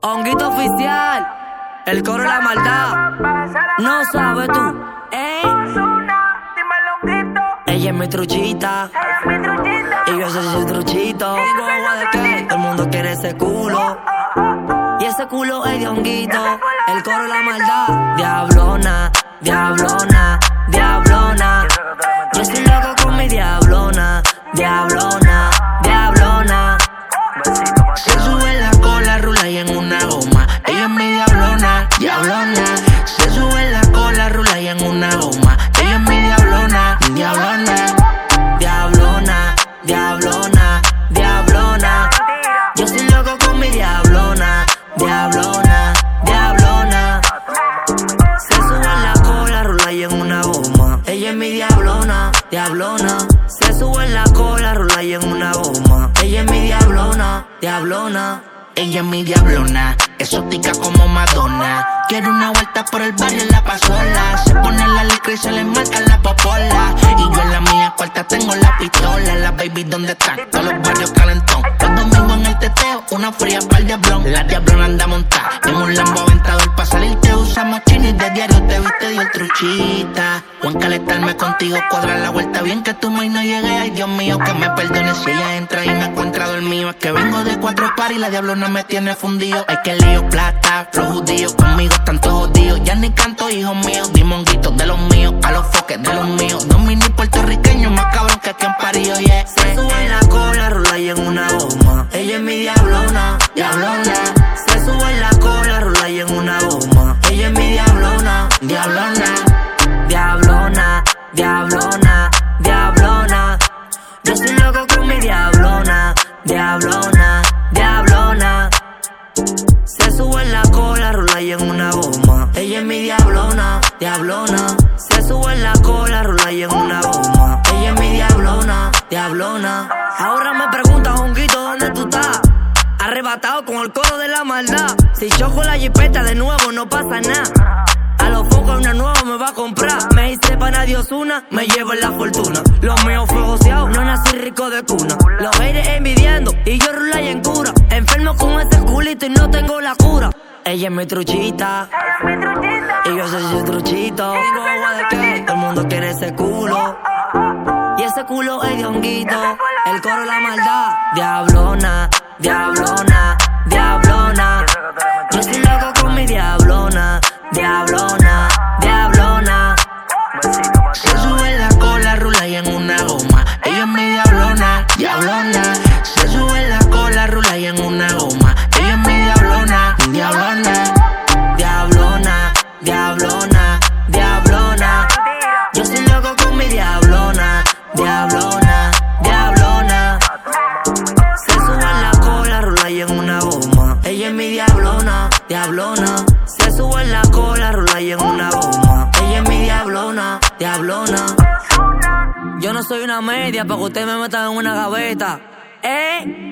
Honguito oficial, el coro de la maldad. No sabes tú, ella es mi truchita, y yo soy su truchito. Digo agua de qué, todo el mundo quiere ese culo, y ese culo es de Honguito. El coro de la maldad. Diablona, diablona, diablona. Yo estoy loco con mi diablona, diablona, diablona. Se sube en la cola, rula y en una goma. Ella es mi diablona, diablona. Se sube en la cola, rula y en una goma. Ella es mi diablona, diablona. Diablona, diablona, diablona. Yo estoy loco con mi diablona, diablona, diablona. Se sube en la cola, rula y en una goma. Ella es mi diablona, diablona. Se sube en la cola, rula y en una goma. Ella es mi diablona, diablona. Ella es mi diablona, exótica como Madonna. Quiere una vuelta por el barrio en la pasola. Se pone la licra y se le marca la popola. Y yo en la mía cuarta tengo la pistola. La baby, ¿dónde están? Todos los barrios calentón. Los domingos en el teteo, una fría pa'l diablón. La diablona anda montada en un Lambo aventador. Pa' salir te usamos chino y de diario te viste dio el truchita. O en calentarme contigo, cuadrar la vuelta bien que tu maíz no llegue. Ay, Dios mío, que me perdone si ella entra y me encuentra dormido. Es que vengo de 4 paris y la diablona me tiene fundido. Hay que lío plata, los judíos conmigo están todos jodidos. Ya ni canto, hijos míos, dimonguitos de los míos, a los foques de los míos. Domini puertorriqueño, más cabrón que aquí en París, yeah. Se sube en la cola, rula y en una goma. Ella es mi diablona, diablona. Se sube en la cola, rula y en una goma. Ella es mi diablona, diablona. Diablona, diablona, diablona. Yo estoy loco con mi diablona, diablona, diablona. Se sube en la cola, rula y en una goma. Ella es mi diablona, diablona. Se sube en la cola, rula y en una goma. Ella es mi diablona, diablona. Ahora me preguntas, Honguito, ¿dónde tú estás? Arrebatado con el coro de la maldad. Si choco la jipeta de nuevo no pasa nada. A los focos una nueva me va a comprar. Me hice pana Dios una, me llevo en la fortuna. Los míos fue goceado, no nací rico de cuna. Los haters envidiando y yo rula y en cura. Enfermo con ese culito y no tengo la cura. Ella es mi truchita, y yo soy su truchito. Digo agua de qué, todo el mundo quiere ese culo, y ese culo es de Honguito. El coro de la maldad. Diablona, diablona, diablona. Yo estoy loco con mi diablona, diablona, diablona. Se sube en la cola, rula y en una goma. Ella es mi diablona, diablona. Se sube en la cola, rula y en una goma. Ella es mi diablona, diablona. Diablona, diablona, diablona. Yo estoy loco con mi diablona, diablona, diablona. Se sube en la cola, rula y en una goma. Ella es mi diablona, diablona. Se sube en la cola, rula y en una goma. Ella es mi diablona, diablona. Yo no soy una media para que ustedes me metan en una gaveta.